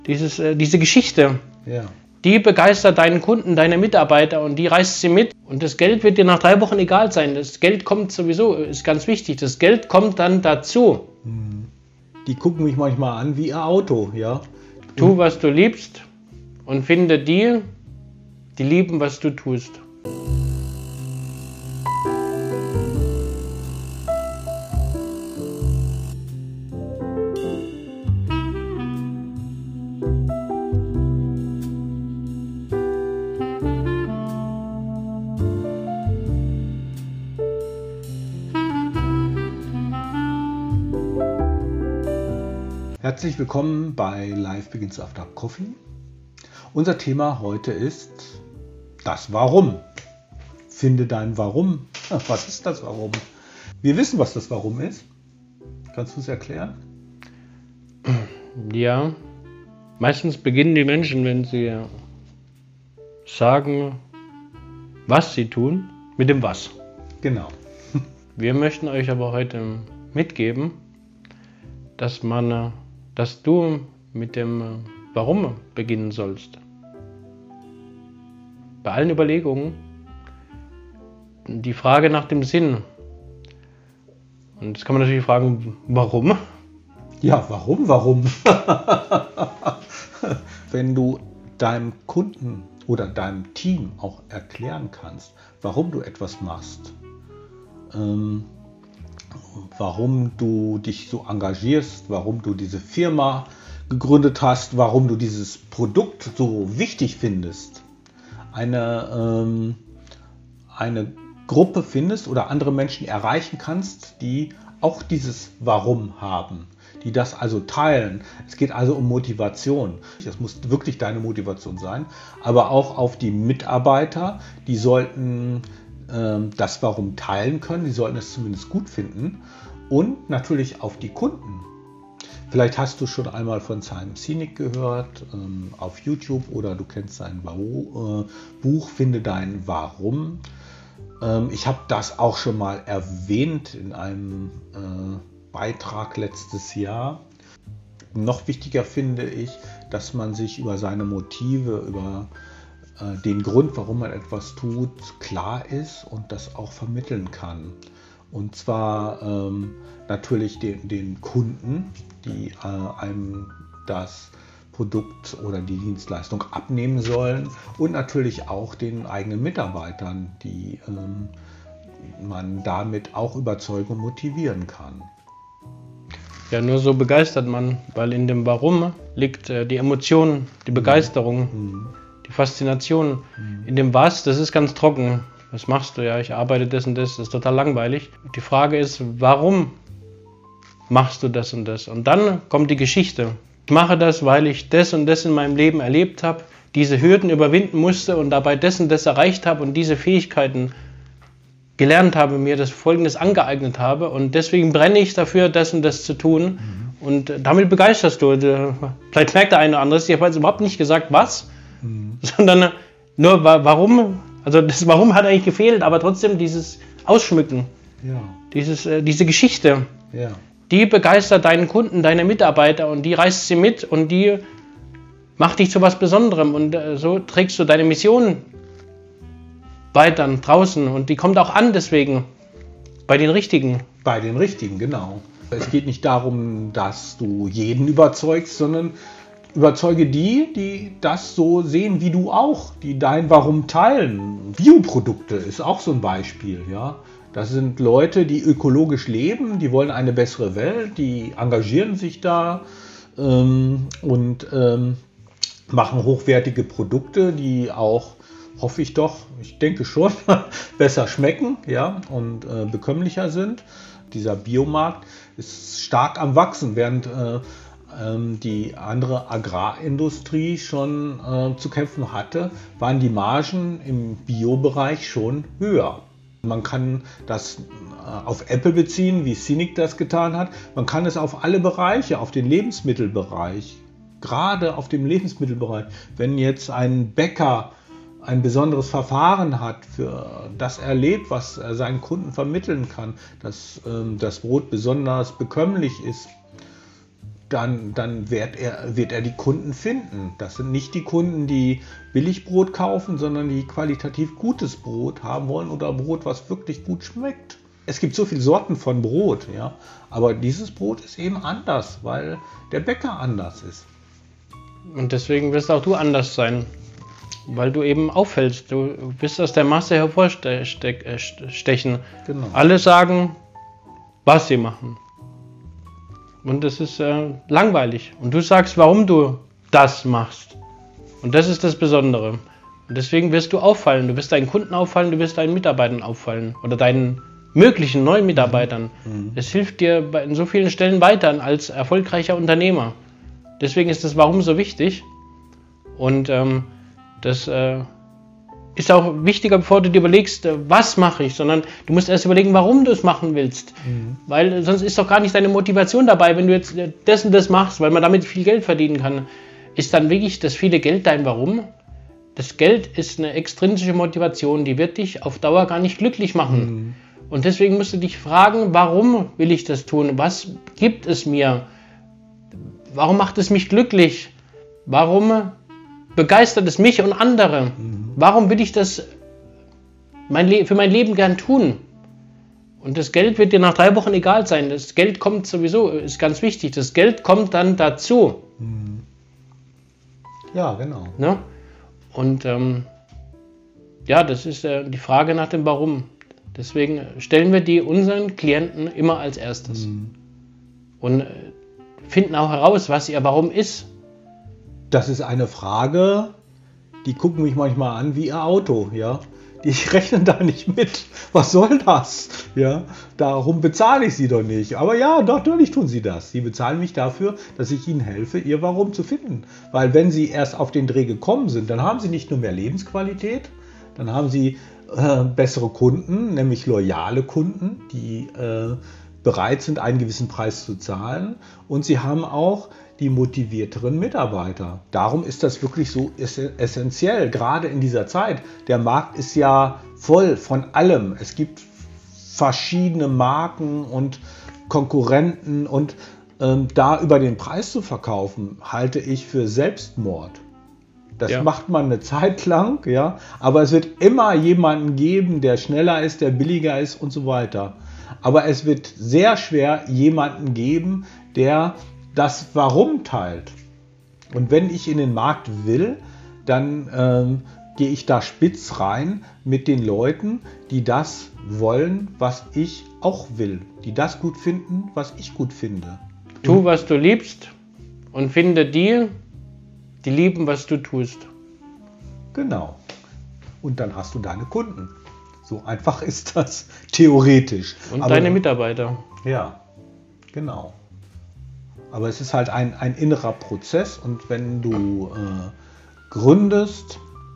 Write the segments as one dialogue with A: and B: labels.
A: Diese Geschichte,
B: Ja.
A: die begeistert deinen Kunden, deine Mitarbeiter und die reißt sie mit. Und das Geld wird dir nach 3 Wochen egal sein. Das Geld kommt sowieso, ist ganz wichtig. Das Geld kommt dann dazu.
B: Die gucken mich manchmal an wie ein Auto, ja.
A: Tu, was du liebst und finde die lieben, was du tust.
B: Herzlich willkommen bei Life Begins After Coffee. Unser Thema heute ist das Warum. Finde dein Warum. Was ist das Warum? Wir wissen, was das Warum ist. Kannst du es erklären?
A: Ja, meistens beginnen die Menschen, wenn sie sagen, was sie tun, mit dem Was.
B: Genau.
A: Wir möchten euch aber heute mitgeben, dass du mit dem Warum beginnen sollst. Bei allen Überlegungen die Frage nach dem Sinn. Und jetzt kann man natürlich fragen, warum?
B: Ja, warum? Wenn du deinem Kunden oder deinem Team auch erklären kannst, warum du etwas machst, warum du dich so engagierst, warum du diese Firma gegründet hast, warum du dieses Produkt so wichtig findest, eine Gruppe findest oder andere Menschen erreichen kannst, die auch dieses Warum haben, die das also teilen. Es geht also um Motivation. Das muss wirklich deine Motivation sein, aber auch auf die Mitarbeiter, die sollten das Warum teilen können, die sollten es zumindest gut finden und natürlich auf die Kunden. Vielleicht hast du schon einmal von Simon Sinek gehört auf YouTube oder du kennst sein Buch Finde dein Warum. Ich habe das auch schon mal erwähnt in einem Beitrag letztes Jahr. Noch wichtiger finde ich, dass man sich über seine Motive, über den Grund, warum man etwas tut, klar ist und das auch vermitteln kann. Und zwar natürlich den Kunden, die einem das Produkt oder die Dienstleistung abnehmen sollen und natürlich auch den eigenen Mitarbeitern, die man damit auch überzeugen und motivieren kann.
A: Ja, nur so begeistert man, weil in dem Warum liegt die Emotion, die Begeisterung, die Faszination. In dem Was, das ist ganz trocken. Was machst du? Ja, ich arbeite das und das. Das ist total langweilig. Die Frage ist, warum machst du das und das? Und dann kommt die Geschichte. Ich mache das, weil ich das und das in meinem Leben erlebt habe, diese Hürden überwinden musste und dabei das und das erreicht habe und diese Fähigkeiten gelernt habe, mir das Folgendes angeeignet habe und deswegen brenne ich dafür, das und das zu tun und damit begeisterst du. Vielleicht merkt der eine oder andere, ich habe jetzt überhaupt nicht gesagt, was, sondern nur warum. Also das Warum hat eigentlich gefehlt, aber trotzdem dieses Ausschmücken, diese Geschichte, die begeistert deinen Kunden, deine Mitarbeiter und die reißt sie mit und die macht dich zu was Besonderem und so trägst du deine Mission weiter draußen und die kommt auch an deswegen bei den Richtigen.
B: Bei den Richtigen, genau. Es geht nicht darum, dass du jeden überzeugst, sondern überzeuge die das so sehen wie du auch, die dein Warum teilen. Bioprodukte ist auch so ein Beispiel, ja. Das sind Leute, die ökologisch leben, die wollen eine bessere Welt, die engagieren sich da und machen hochwertige Produkte, die auch, hoffe ich doch, ich denke schon, besser schmecken, ja, und bekömmlicher sind. Dieser Biomarkt ist stark am Wachsen, während die andere Agrarindustrie schon zu kämpfen hatte, waren die Margen im Biobereich schon höher. Man kann das auf Apple beziehen, wie Sinek das getan hat. Man kann es auf alle Bereiche, auf den Lebensmittelbereich, gerade auf dem Lebensmittelbereich. Wenn jetzt ein Bäcker ein besonderes Verfahren hat, für das er lebt, was er seinen Kunden vermitteln kann, dass das Brot besonders bekömmlich ist, dann wird er die Kunden finden. Das sind nicht die Kunden, die Billigbrot kaufen, sondern die qualitativ gutes Brot haben wollen oder Brot, was wirklich gut schmeckt. Es gibt so viele Sorten von Brot, ja, aber dieses Brot ist eben anders, weil der Bäcker anders ist.
A: Und deswegen wirst auch du anders sein, weil du eben auffällst. Du wirst aus der Masse hervorstechen.
B: Genau.
A: Alle sagen, was sie machen. Und das ist langweilig. Und du sagst, warum du das machst. Und das ist das Besondere. Und deswegen wirst du auffallen. Du wirst deinen Kunden auffallen, du wirst deinen Mitarbeitern auffallen. Oder deinen möglichen neuen Mitarbeitern. Es hilft dir in so vielen Stellen weiter als erfolgreicher Unternehmer. Deswegen ist das Warum so wichtig. Und das ist auch wichtiger, bevor du dir überlegst, was mache ich, sondern du musst erst überlegen, warum du es machen willst. Weil sonst ist doch gar nicht deine Motivation dabei, wenn du jetzt das und das machst, weil man damit viel Geld verdienen kann. Ist dann wirklich das viele Geld dein Warum? Das Geld ist eine extrinsische Motivation, die wird dich auf Dauer gar nicht glücklich machen. Und deswegen musst du dich fragen, warum will ich das tun? Was gibt es mir? Warum macht es mich glücklich? Warum begeistert es mich und andere? Warum will ich das für mein Leben gern tun? Und das Geld wird dir nach 3 Wochen egal sein. Das Geld kommt sowieso, ist ganz wichtig. Das Geld kommt dann dazu.
B: Ja, genau.
A: Ne? Und ja, das ist die Frage nach dem Warum. Deswegen stellen wir die unseren Klienten immer als erstes. Und finden auch heraus, was ihr Warum ist.
B: Das ist eine Frage, die gucken mich manchmal an wie ihr Auto, ja. Die rechnen da nicht mit. Was soll das? Ja, darum bezahle ich sie doch nicht. Aber ja, natürlich tun sie das. Sie bezahlen mich dafür, dass ich ihnen helfe, ihr Warum zu finden. Weil wenn sie erst auf den Dreh gekommen sind, dann haben sie nicht nur mehr Lebensqualität, dann haben sie bessere Kunden, nämlich loyale Kunden, die bereit sind, einen gewissen Preis zu zahlen. Und sie haben auch die motivierteren Mitarbeiter. Darum ist das wirklich so essentiell, gerade in dieser Zeit. Der Markt ist ja voll von allem. Es gibt verschiedene Marken und Konkurrenten und da über den Preis zu verkaufen, halte ich für Selbstmord. Das macht man eine Zeit lang, ja, aber es wird immer jemanden geben, der schneller ist, der billiger ist und so weiter. Aber es wird sehr schwer jemanden geben, der das Warum teilt. Und wenn ich in den Markt will, dann gehe ich da spitz rein mit den Leuten, die das wollen, was ich auch will. Die das gut finden, was ich gut finde.
A: Tu, was du liebst und finde die lieben, was du tust.
B: Genau. Und dann hast du deine Kunden. So einfach ist das theoretisch.
A: Und deine Mitarbeiter.
B: Ja, genau. Aber es ist halt ein innerer Prozess und wenn du gründest,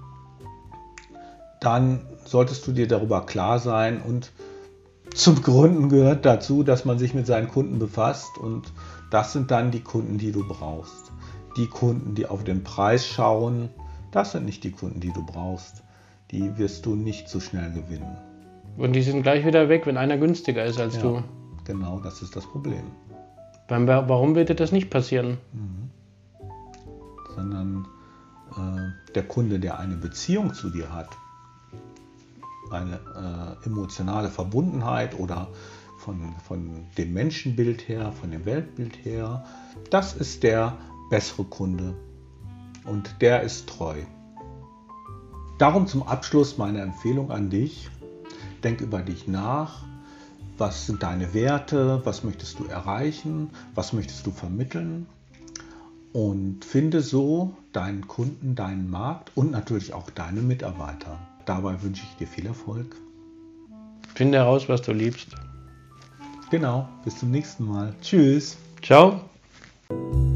B: dann solltest du dir darüber klar sein und zum Gründen gehört dazu, dass man sich mit seinen Kunden befasst und das sind dann die Kunden, die du brauchst. Die Kunden, die auf den Preis schauen, das sind nicht die Kunden, die du brauchst. Die wirst du nicht so schnell gewinnen.
A: Und die sind gleich wieder weg, wenn einer günstiger ist als du.
B: Genau, das ist das Problem.
A: Warum wird dir das nicht passieren?
B: Sondern der Kunde, der eine Beziehung zu dir hat, eine emotionale Verbundenheit oder von dem Menschenbild her, von dem Weltbild her, das ist der bessere Kunde und der ist treu. Darum zum Abschluss meine Empfehlung an dich, denk über dich nach, was sind deine Werte, was möchtest du erreichen, was möchtest du vermitteln und finde so deinen Kunden, deinen Markt und natürlich auch deine Mitarbeiter. Dabei wünsche ich dir viel Erfolg.
A: Finde heraus, was du liebst.
B: Genau, bis zum nächsten Mal. Tschüss.
A: Ciao.